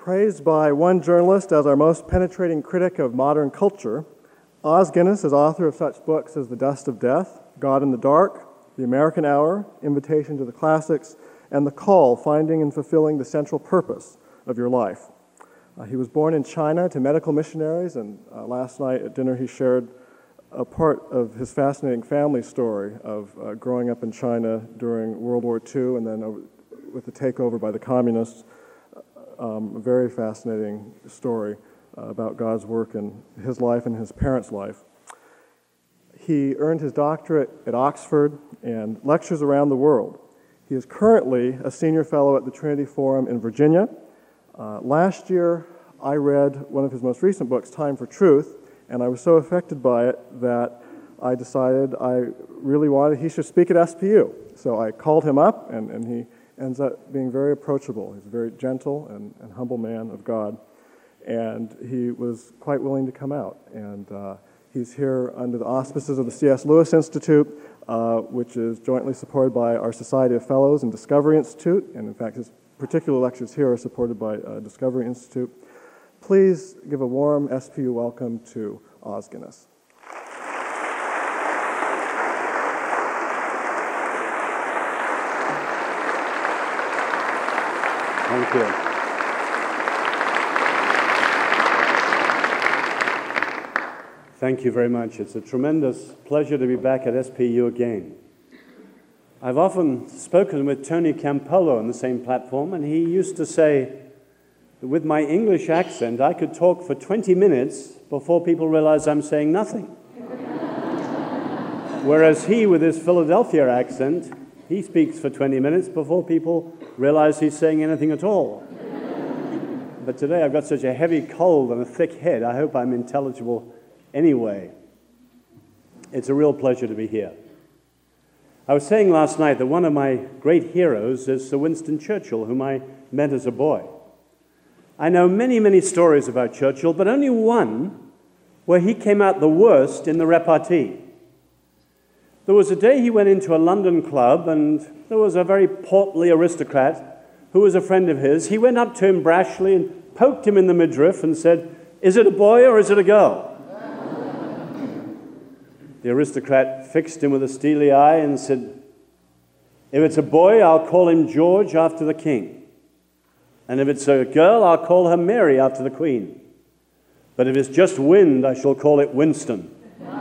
Praised by one journalist as our most penetrating critic of modern culture, Os Guinness is author of such books as The Dust of Death, God in the Dark, The American Hour, Invitation to the Classics, and The Call, Finding and Fulfilling the Central Purpose of Your Life. He was born in China to medical missionaries, and last night at dinner he shared a part of his fascinating family story of growing up in China during World War II and then with the takeover by the communists. A very fascinating story about God's work in his life and his parents' life. He earned his doctorate at Oxford and lectures around the world. He is currently a senior fellow at the Trinity Forum in Virginia. Last year, I read one of his most recent books, Time for Truth, and I was so affected by it that I decided I really wanted he should speak at SPU. So I called him up, and he ends up being very approachable. He's a very gentle and humble man of God, and he was quite willing to come out. And he's here under the auspices of the C.S. Lewis Institute, which is jointly supported by our Society of Fellows and Discovery Institute, and in fact his particular lectures here are supported by Discovery Institute. Please give a warm SPU welcome to Os Guinness. Thank you. Thank you very much. It's a tremendous pleasure to be back at SPU again. I've often spoken with Tony Campolo on the same platform, and he used to say that with my English accent, I could talk for 20 minutes before people realize I'm saying nothing. Whereas he, with his Philadelphia accent, he speaks for 20 minutes before people realize he's saying anything at all. But today I've got such a heavy cold and a thick head, I hope I'm intelligible anyway. It's a real pleasure to be here. I was saying last night that one of my great heroes is Sir Winston Churchill, whom I met as a boy. I know many, many stories about Churchill, but only one where he came out the worst in the repartee. There was a day he went into a London club, and there was a very portly aristocrat who was a friend of his. He went up to him brashly and poked him in the midriff and said, "Is it a boy or is it a girl?" The aristocrat fixed him with a steely eye and said, "If it's a boy, I'll call him George after the king. And if it's a girl, I'll call her Mary after the queen. But if it's just wind, I shall call it Winston."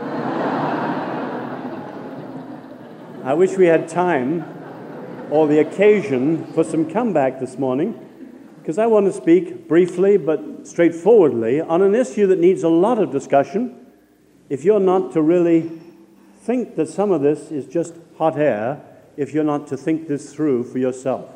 I wish we had time or the occasion for some comeback this morning, because I want to speak briefly but straightforwardly on an issue that needs a lot of discussion if you're not to really think that some of this is just hot air, if you're not to think this through for yourself.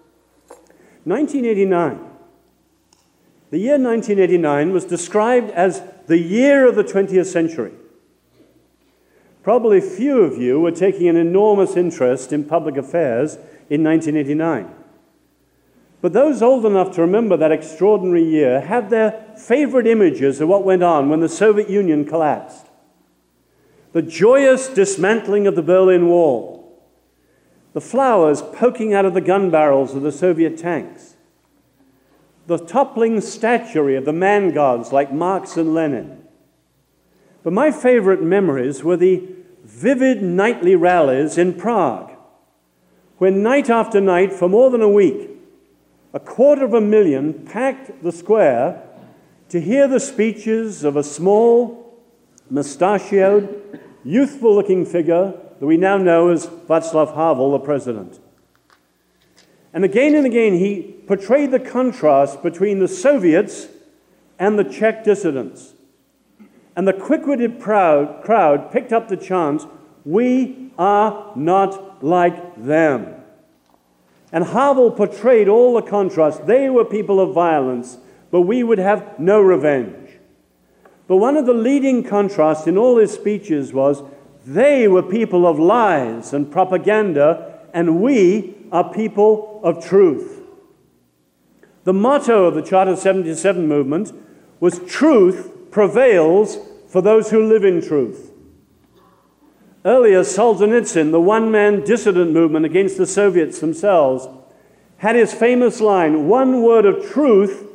1989. The year 1989 was described as the year of the 20th century. Probably few of you were taking an enormous interest in public affairs in 1989. But those old enough to remember that extraordinary year had their favorite images of what went on when the Soviet Union collapsed. The joyous dismantling of the Berlin Wall, the flowers poking out of the gun barrels of the Soviet tanks, the toppling statuary of the man gods like Marx and Lenin. But my favorite memories were the vivid nightly rallies in Prague, when night after night for more than a week, 250,000 packed the square to hear the speeches of a small, mustachioed, youthful-looking figure that we now know as Václav Havel, the president. And again, he portrayed the contrast between the Soviets and the Czech dissidents. And the quick-witted crowd picked up the chant, "We are not like them." And Havel portrayed all the contrast. They were people of violence, but we would have no revenge. But one of the leading contrasts in all his speeches was, they were people of lies and propaganda, and we are people of truth. The motto of the Charter 77 movement was, "Truth prevails for those who live in truth." Earlier, Solzhenitsyn, the one-man dissident movement against the Soviets themselves, had his famous line, "One word of truth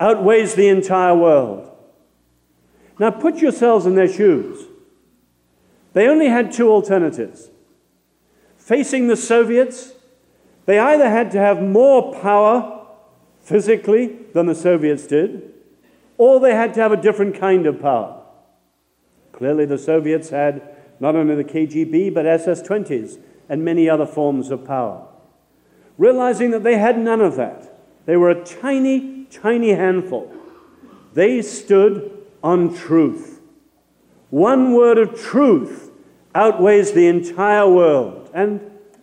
outweighs the entire world. Now put yourselves in their shoes. They only had two alternatives. Facing the Soviets, they either had to have more power physically than the Soviets did, or they had to have a different kind of power. Clearly the Soviets had not only the KGB, but SS-20s and many other forms of power. Realizing that they had none of that, they were a tiny, tiny handful. They stood on truth. One word of truth outweighs the entire world. And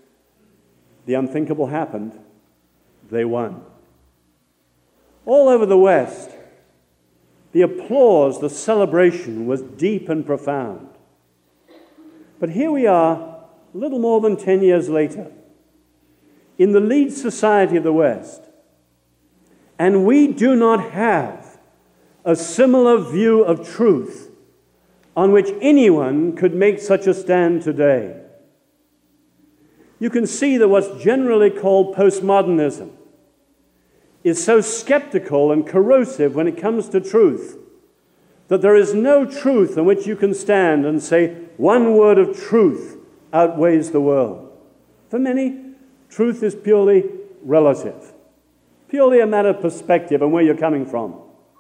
the unthinkable happened. They won. All over the West, the applause, the celebration was deep and profound. But here we are, a little more than 10 years later, in the lead society of the West, and we do not have a similar view of truth on which anyone could make such a stand today. You can see that what's generally called postmodernism is so skeptical and corrosive when it comes to truth that there is no truth on which you can stand and say one word of truth outweighs the world. For many, truth is purely relative, purely a matter of perspective and where you're coming from.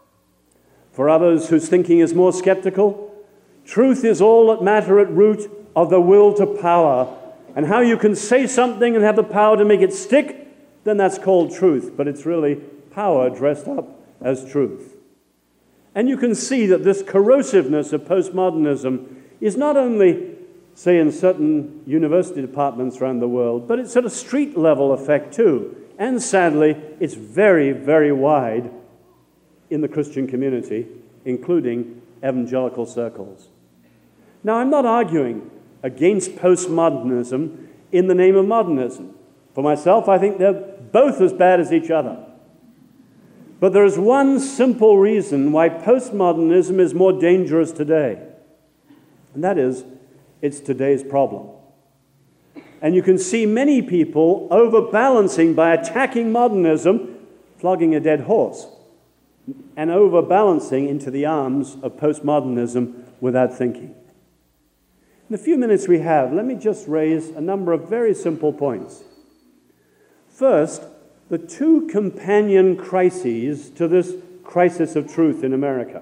For others whose thinking is more skeptical, truth is all that matter at root of the will to power, and how you can say something and have the power to make it stick, then that's called truth, but it's really power dressed up as truth. And you can see that this corrosiveness of postmodernism is not only, say, in certain university departments around the world, but it's at a street-level effect too. And sadly, it's very, very wide in the Christian community, including evangelical circles. Now, I'm not arguing against postmodernism in the name of modernism. For myself, I think they're both as bad as each other. But there is one simple reason why postmodernism is more dangerous today, and that is, it's today's problem. And you can see many people overbalancing by attacking modernism, flogging a dead horse, and overbalancing into the arms of postmodernism without thinking. In the few minutes we have, let me just raise a number of very simple points. First, the two companion crises to this crisis of truth in America.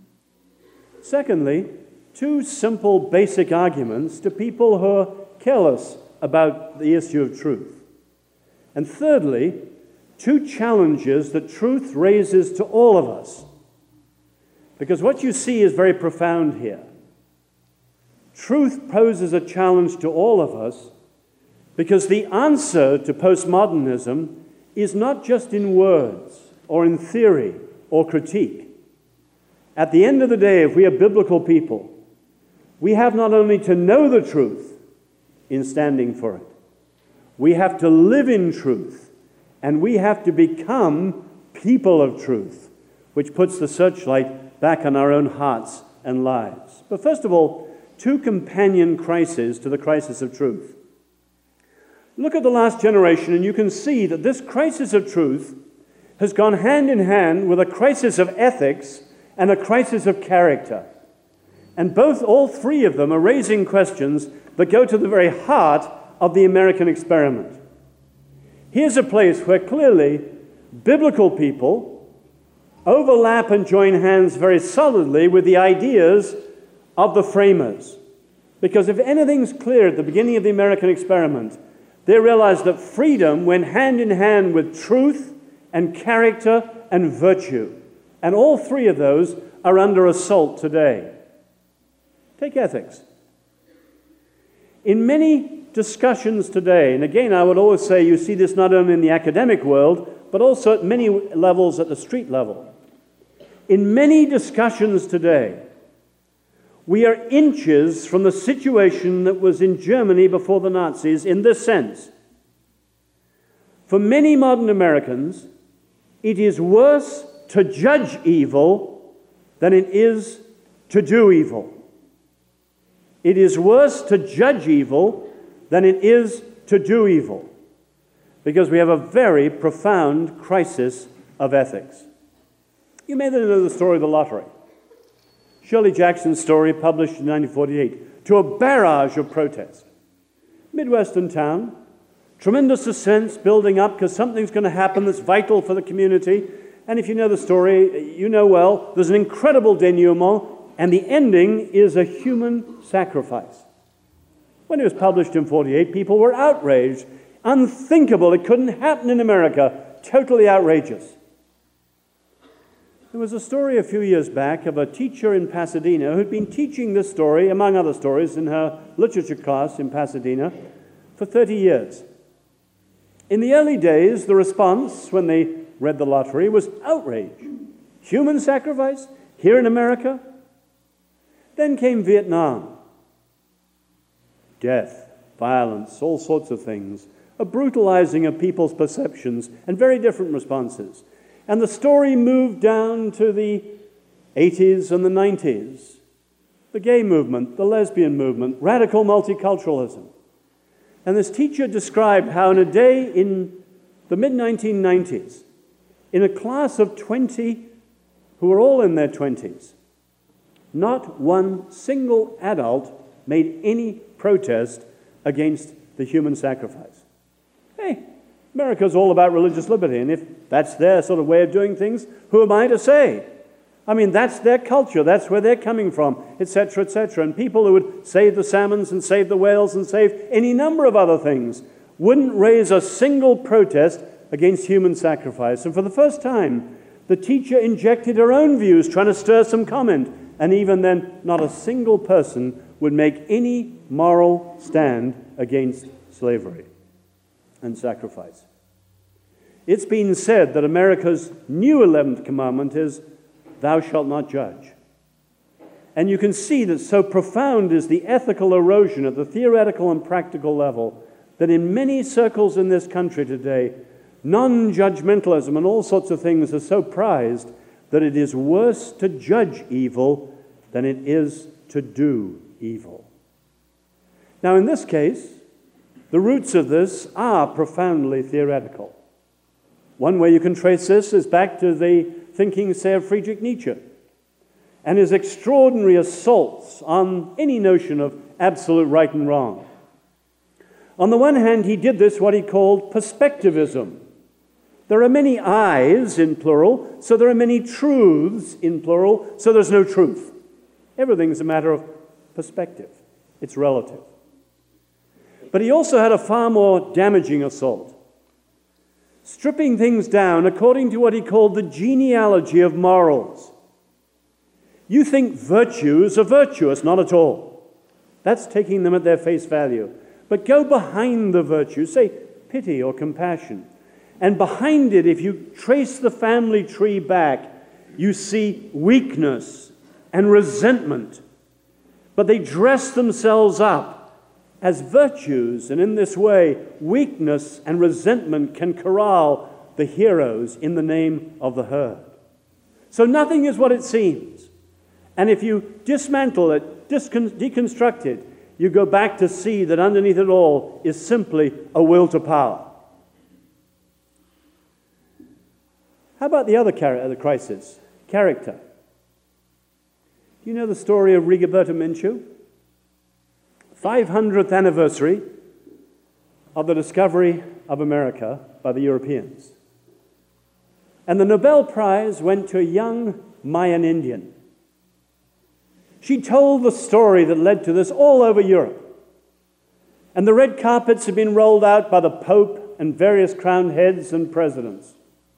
Secondly, two simple basic arguments to people who are careless about the issue of truth. And thirdly, two challenges that truth raises to all of us. Because what you see is very profound here. Truth poses a challenge to all of us because the answer to postmodernism is not just in words or in theory or critique. At the end of the day, if we are biblical people, we have not only to know the truth in standing for it, we have to live in truth, and we have to become people of truth, which puts the searchlight back on our own hearts and lives. But first of all, two companion crises to the crisis of truth. Look at the last generation, and you can see that this crisis of truth has gone hand in hand with a crisis of ethics and a crisis of character. And all three of them are raising questions that go to the very heart of the American experiment. Here's a place where clearly biblical people overlap and join hands very solidly with the ideas of the framers. Because if anything's clear at the beginning of the American experiment, they realized that freedom went hand in hand with truth and character and virtue. And all three of those are under assault today. Take ethics. In many discussions today, and again I would always say you see this not only in the academic world, but also at many levels at the street level. In many discussions today, we are inches from the situation that was in Germany before the Nazis in this sense. For many modern Americans, it is worse to judge evil than it is to do evil. It is worse to judge evil than it is to do evil, because we have a very profound crisis of ethics. You may then know the story of the lottery. Shirley Jackson's story, published in 1948, to a barrage of protest. Midwestern town, tremendous suspense building up because something's going to happen that's vital for the community. And if you know the story, you know well, there's an incredible denouement, and the ending is a human sacrifice. When it was published in 1948, people were outraged. Unthinkable. It couldn't happen in America. Totally outrageous. There was a story a few years back of a teacher in Pasadena who'd been teaching this story, among other stories, in her literature class in Pasadena for 30 years. In the early days, the response when they read the lottery was outrage. Human sacrifice here in America? Then came Vietnam. Death, violence, all sorts of things, a brutalizing of people's perceptions, and very different responses. And the story moved down to the 80s and the 90s. The gay movement, the lesbian movement, radical multiculturalism. And this teacher described how in a day in the mid-1990s, in a class of 20 who were all in their 20s, not one single adult made any protest against the human sacrifice. Hey, America's all about religious liberty, and if that's their sort of way of doing things, who am I to say? I mean, that's their culture, that's where they're coming from, etc., etc. And people who would save the salmons and save the whales and save any number of other things wouldn't raise a single protest against human sacrifice. And for the first time, the teacher injected her own views, trying to stir some comment. And even then, not a single person would make any moral stand against slavery and sacrifice. It's been said that America's new 11th commandment is, "Thou shalt not judge." And you can see that so profound is the ethical erosion at the theoretical and practical level that in many circles in this country today, non-judgmentalism and all sorts of things are so prized that it is worse to judge evil than it is to do evil. Now, in this case, the roots of this are profoundly theoretical. One way you can trace this is back to the thinking, say, of Friedrich Nietzsche and his extraordinary assaults on any notion of absolute right and wrong. On the one hand, he did this, what he called perspectivism. There are many I's in plural, so there are many truths in plural, so there's no truth. Everything's a matter of perspective. It's relative. But he also had a far more damaging assault, stripping things down according to what he called the genealogy of morals. You think virtues are virtuous, not at all. That's taking them at their face value. But go behind the virtues, say pity or compassion. And behind it, if you trace the family tree back, you see weakness and resentment. But they dress themselves up as virtues, and in this way, weakness and resentment can corral the heroes in the name of the herd. So nothing is what it seems. And if you dismantle it, deconstruct it, you go back to see that underneath it all is simply a will to power. How about the other crisis? Character. Do you know the story of Rigoberta Menchú? 500th anniversary of the discovery of America by the Europeans. And the Nobel Prize went to a young Mayan Indian. She told the story that led to this all over Europe. And the red carpets had been rolled out by the Pope and various crowned heads and presidents.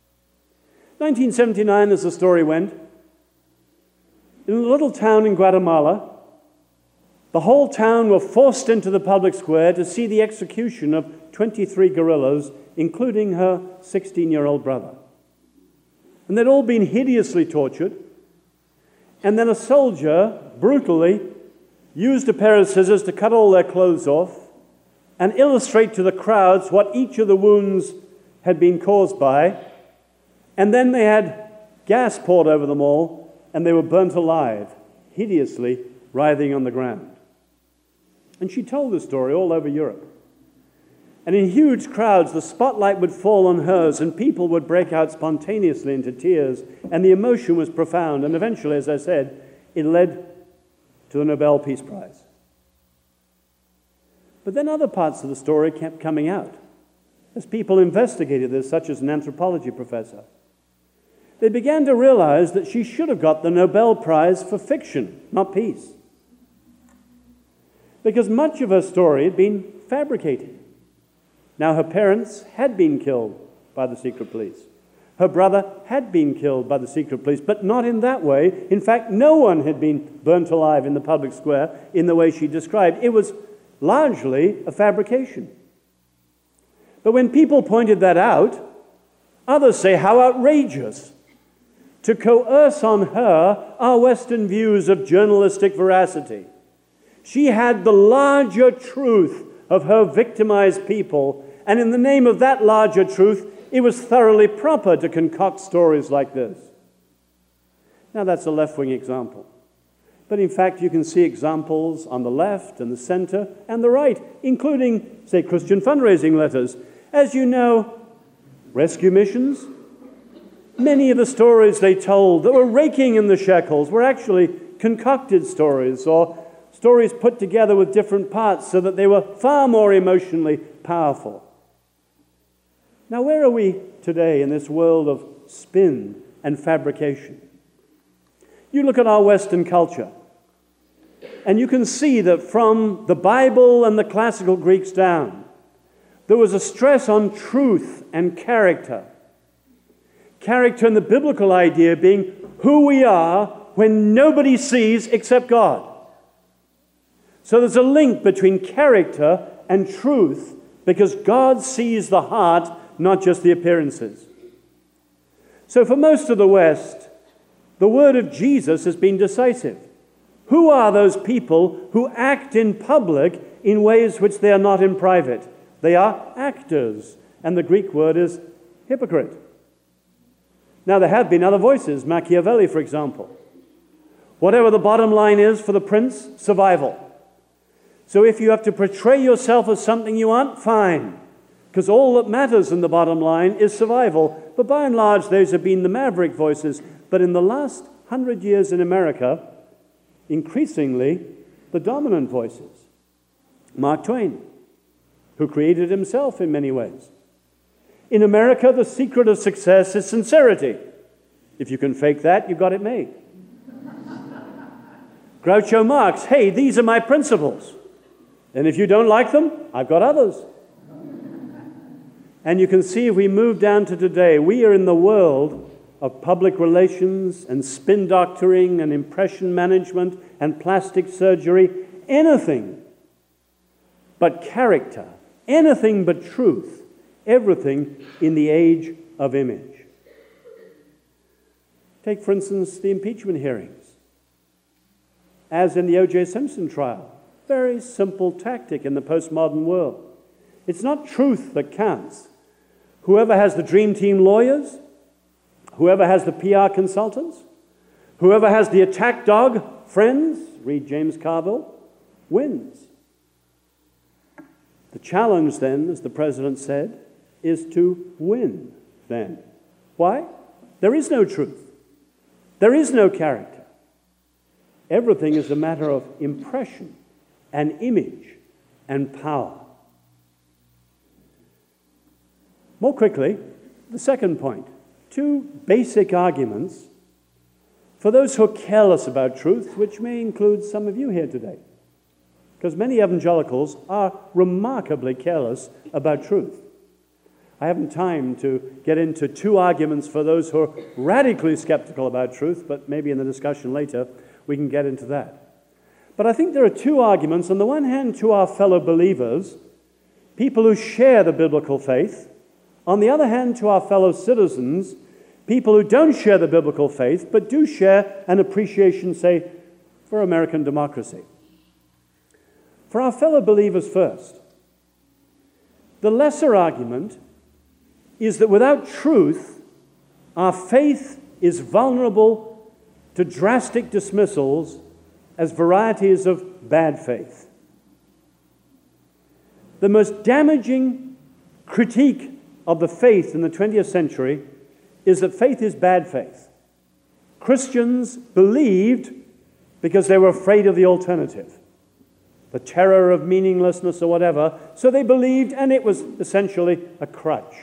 1979, as the story went, in a little town in Guatemala, the whole town were forced into the public square to see the execution of 23 guerrillas, including her 16-year-old brother. And they'd all been hideously tortured. And then a soldier brutally used a pair of scissors to cut all their clothes off and illustrate to the crowds what each of the wounds had been caused by. And then they had gas poured over them all, and they were burnt alive, hideously writhing on the ground. And she told the story all over Europe. And in huge crowds, the spotlight would fall on hers, and people would break out spontaneously into tears, and the emotion was profound. And eventually, as I said, it led to the Nobel Peace Prize. But then other parts of the story kept coming out as people investigated this, such as an anthropology professor. They began to realize that she should have got the Nobel Prize for fiction, not peace. Because much of her story had been fabricated. Now, her parents had been killed by the secret police. Her brother had been killed by the secret police, but not in that way. In fact, no one had been burnt alive in the public square in the way she described. It was largely a fabrication. But when people pointed that out, others say, how outrageous to coerce on her our Western views of journalistic veracity. She had the larger truth of her victimized people, and in the name of that larger truth, it was thoroughly proper to concoct stories like this. Now, that's a left-wing example. But in fact, you can see examples on the left and the center and the right, including, say, Christian fundraising letters. As you know, rescue missions, many of the stories they told that were raking in the shekels were actually concocted stories, or stories put together with different parts so that they were far more emotionally powerful. Now, where are we today in this world of spin and fabrication? You look at our Western culture, and you can see that from the Bible and the classical Greeks down, there was a stress on truth and character. Character in the biblical idea being who we are when nobody sees except God. So there's a link between character and truth because God sees the heart, not just the appearances. So for most of the West, the word of Jesus has been decisive. Who are those people who act in public in ways which they are not in private? They are actors, and the Greek word is hypocrite. Now, there have been other voices, Machiavelli, for example. Whatever the bottom line is for the prince, survival. So if you have to portray yourself as something you aren't, fine, because all that matters in the bottom line is survival. But by and large, those have been the maverick voices. But in the last 100 years in America, increasingly, the dominant voices. Mark Twain, who created himself in many ways. In America, the secret of success is sincerity. If you can fake that, you got it made. Groucho Marx, hey, these are my principles. And if you don't like them, I've got others. And you can see if we move down to today, we are in the world of public relations and spin doctoring and impression management and plastic surgery, anything but character, anything but truth, everything in the age of image. Take, for instance, the impeachment hearings. As in the O.J. Simpson trial, very simple tactic in the postmodern world. It's not truth that counts. Whoever has the dream team lawyers, whoever has the PR consultants, whoever has the attack dog friends, read James Carville, wins. The challenge then, as the president said, is to win then. Why? There is no truth. There is no character. Everything is a matter of impression and image and power. More quickly, the second point. Two basic arguments for those who are careless about truth, which may include some of you here today. Because many evangelicals are remarkably careless about truth. I haven't time to get into two arguments for those who are radically skeptical about truth, but maybe in the discussion later we can get into that. But I think there are two arguments. On the one hand, to our fellow believers, people who share the biblical faith. On the other hand, to our fellow citizens, people who don't share the biblical faith, but do share an appreciation, say, for American democracy. For our fellow believers first, the lesser argument is that without truth, our faith is vulnerable to drastic dismissals as varieties of bad faith. The most damaging critique of the faith in the 20th century is that faith is bad faith. Christians believed because they were afraid of the alternative, the terror of meaninglessness or whatever, so they believed, and it was essentially a crutch.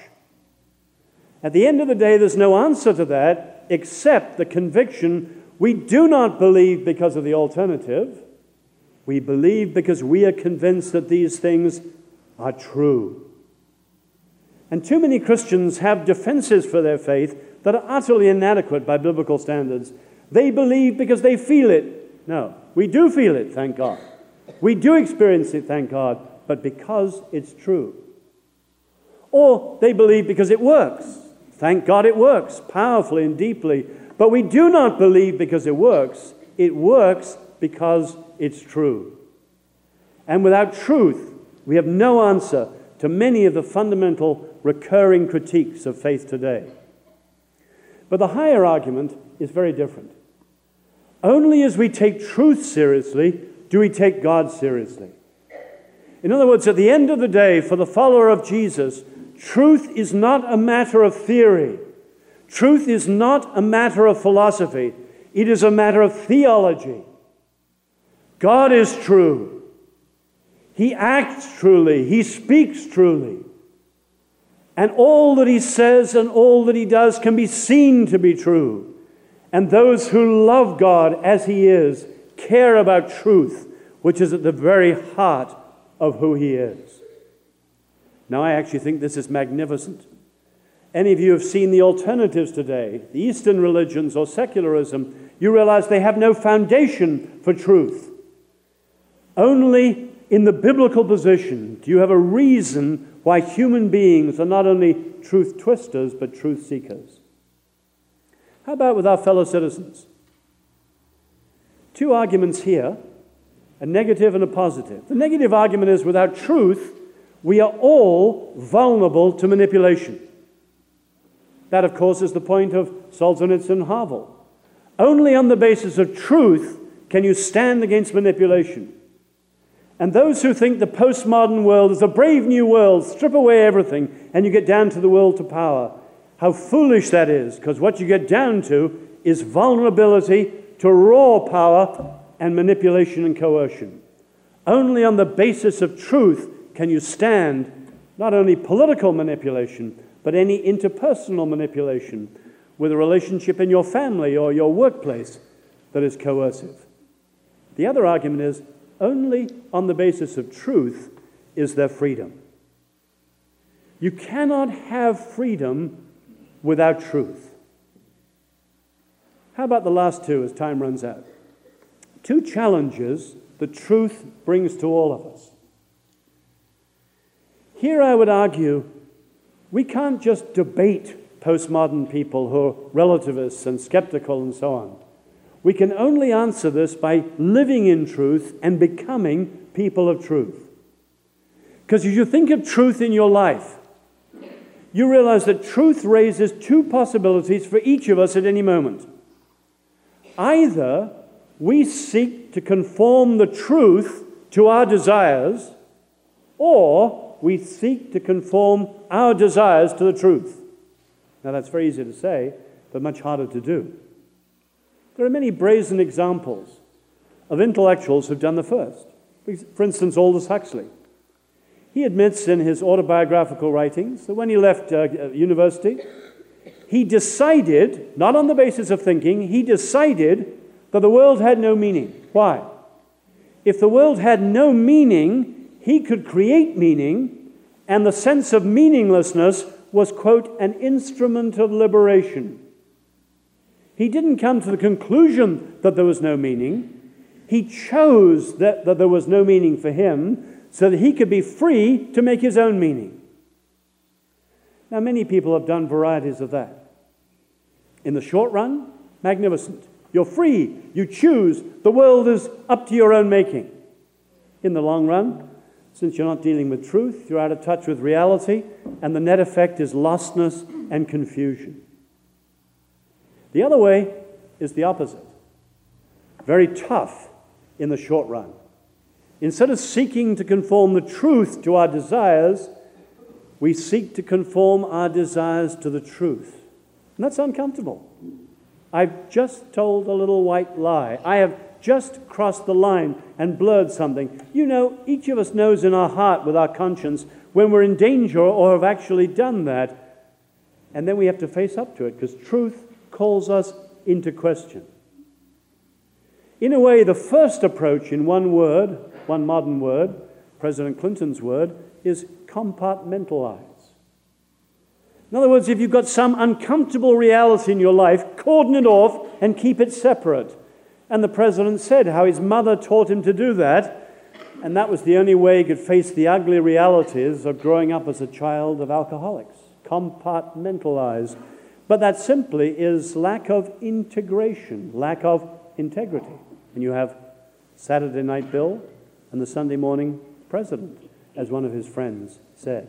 At the end of the day, there's no answer to that except the conviction we do not believe because of the alternative. We believe because we are convinced that these things are true. And too many Christians have defenses for their faith that are utterly inadequate by biblical standards. They believe because they feel it. No, we do feel it, thank God. We do experience it, thank God, but because it's true. Or they believe because it works. Thank God it works powerfully and deeply. But we do not believe because it works. It works because it's true. And without truth, we have no answer to many of the fundamental recurring critiques of faith today. But the higher argument is very different. Only as we take truth seriously do we take God seriously. In other words, at the end of the day, for the follower of Jesus, truth is not a matter of theory. Truth is not a matter of philosophy. It is a matter of theology. God is true. He acts truly. He speaks truly. And all that he says and all that he does can be seen to be true. And those who love God as he is care about truth, which is at the very heart of who he is. Now, I actually think this is magnificent. Any of you have seen the alternatives today, the Eastern religions or secularism, you realize they have no foundation for truth. Only in the biblical position do you have a reason why human beings are not only truth twisters, but truth seekers. How about with our fellow citizens? Two arguments here, a negative and a positive. The negative argument is without truth, we are all vulnerable to manipulation. That, of course, is the point of Solzhenitsyn and Havel. Only on the basis of truth can you stand against manipulation. And those who think the postmodern world is a brave new world, strip away everything, and you get down to the will to power. How foolish that is, because what you get down to is vulnerability to raw power and manipulation and coercion. Only on the basis of truth can you stand not only political manipulation, but any interpersonal manipulation with a relationship in your family or your workplace that is coercive. The other argument is only on the basis of truth is there freedom. You cannot have freedom without truth. How about the last two as time runs out? Two challenges that truth brings to all of us. Here I would argue we can't just debate postmodern people who are relativists and skeptical and so on. We can only answer this by living in truth and becoming people of truth. Because as you think of truth in your life, you realize that truth raises two possibilities for each of us at any moment. Either we seek to conform the truth to our desires, or we seek to conform our desires to the truth. Now that's very easy to say, but much harder to do. There are many brazen examples of intellectuals who've done the first. For instance, Aldous Huxley. He admits in his autobiographical writings that when he left university, he decided, not on the basis of thinking, he decided that the world had no meaning. Why? If the world had no meaning, he could create meaning, and the sense of meaninglessness was, quote, an instrument of liberation. He didn't come to the conclusion that there was no meaning. He chose that there was no meaning for him so that he could be free to make his own meaning. Now, many people have done varieties of that. In the short run, magnificent. You're free. You choose. The world is up to your own making. In the long run, since you're not dealing with truth, you're out of touch with reality, and the net effect is lostness and confusion. The other way is the opposite. Very tough in the short run. Instead of seeking to conform the truth to our desires, we seek to conform our desires to the truth. And that's uncomfortable. I've just told a little white lie. I have just crossed the line and blurred something. You know, each of us knows in our heart with our conscience when we're in danger or have actually done that. And then we have to face up to it because truth calls us into question. In a way, the first approach in one word, one modern word, President Clinton's word, is compartmentalize. In other words, if you've got some uncomfortable reality in your life, cordon it off and keep it separate. And the president said how his mother taught him to do that, and that was the only way he could face the ugly realities of growing up as a child of alcoholics. Compartmentalize. But that simply is lack of integration, lack of integrity. And you have Saturday Night Bill and the Sunday morning president, as one of his friends said.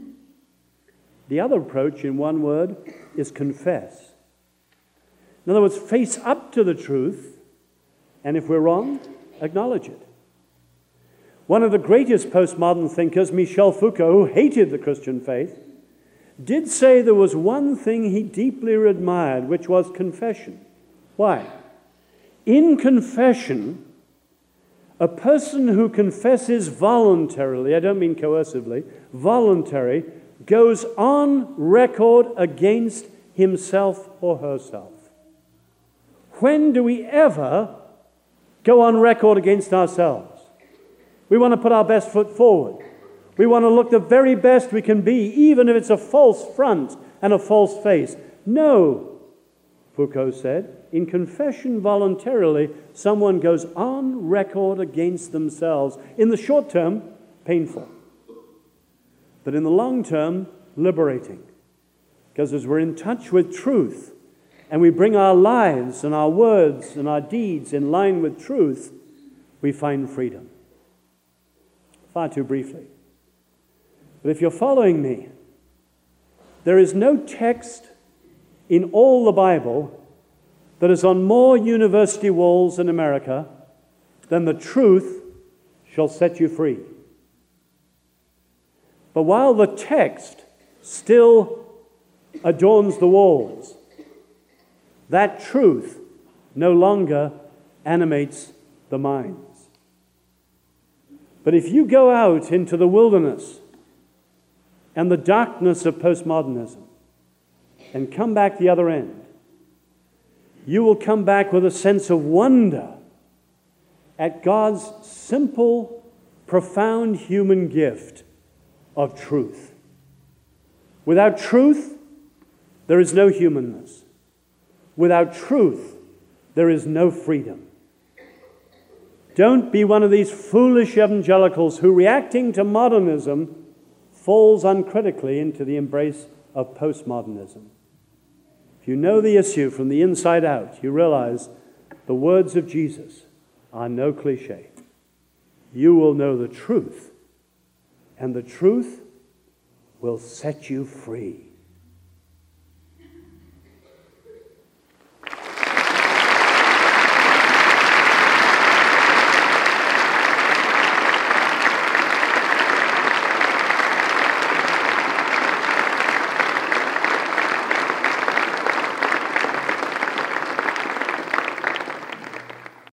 The other approach, in one word, is confess. In other words, face up to the truth, and if we're wrong, acknowledge it. One of the greatest postmodern thinkers, Michel Foucault, who hated the Christian faith, did say there was one thing he deeply admired, which was confession. Why? In confession, a person who confesses voluntarily, I don't mean coercively, voluntary, goes on record against himself or herself. When do we ever go on record against ourselves? We want to put our best foot forward. We want to look the very best we can be, even if it's a false front and a false face. No, Foucault said, in confession voluntarily, someone goes on record against themselves. In the short term, painful. But in the long term, liberating. Because as we're in touch with truth, and we bring our lives and our words and our deeds in line with truth, we find freedom. Far too briefly. But if you're following me, there is no text in all the Bible that is on more university walls in America than the truth shall set you free. But while the text still adorns the walls, that truth no longer animates the minds. But if you go out into the wilderness and the darkness of postmodernism and come back the other end, you will come back with a sense of wonder at God's simple, profound human gift of truth. Without truth, there is no humanness. Without truth, there is no freedom. Don't be one of these foolish evangelicals who, reacting to modernism, falls uncritically into the embrace of postmodernism. If you know the issue from the inside out, you realize the words of Jesus are no cliche. You will know the truth, and the truth will set you free.